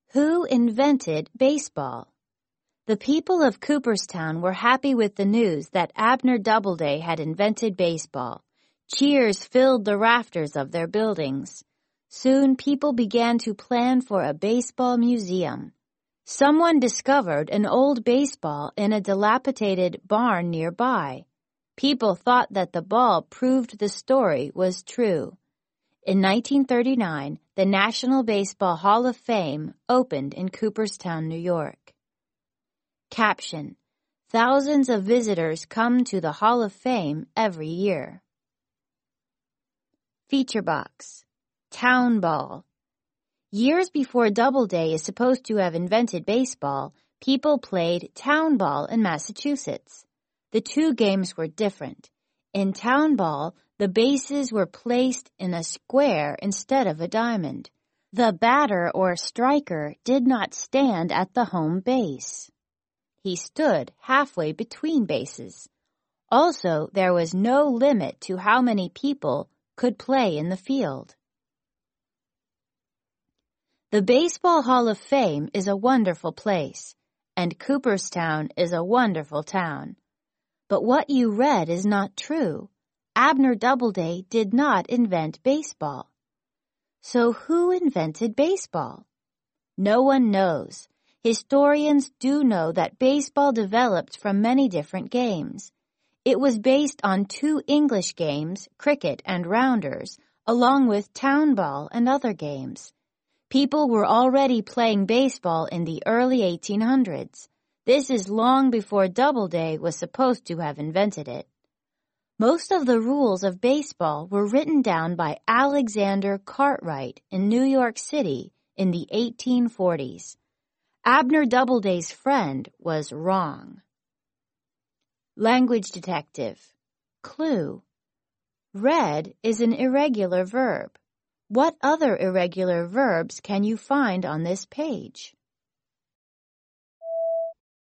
Who invented baseball? The people of Cooperstown were happy with the news that Abner Doubleday had invented baseball. Cheers filled the rafters of their buildings. Soon people began to plan for a baseball museum. Someone discovered an old baseball in a dilapidated barn nearby. People thought that the ball proved the story was true. In 1939, the National Baseball Hall of Fame opened in Cooperstown, New York. Caption: Thousands of visitors come to the Hall of Fame every year. Feature box: Town Ball. Years before Doubleday is supposed to have invented baseball, people played town ball in Massachusetts. The two games were different. In town ball, the bases were placed in a square instead of a diamond. The batter or striker did not stand at the home base. He stood halfway between bases. Also, there was no limit to how many people could play in the field. The Baseball Hall of Fame is a wonderful place, and Cooperstown is a wonderful town. But what you read is not true. Abner Doubleday did not invent baseball. So who invented baseball? No one knows. Historians do know that baseball developed from many different games. It was based on two English games, cricket and rounders, along with town ball and other games. People were already playing baseball in the early 1800s. This is long before Doubleday was supposed to have invented it. Most of the rules of baseball were written down by Alexander Cartwright in New York City in the 1840s. Abner Doubleday's friend was wrong. Language detective. Clue. Read is an irregular verb. What other irregular verbs can you find on this page?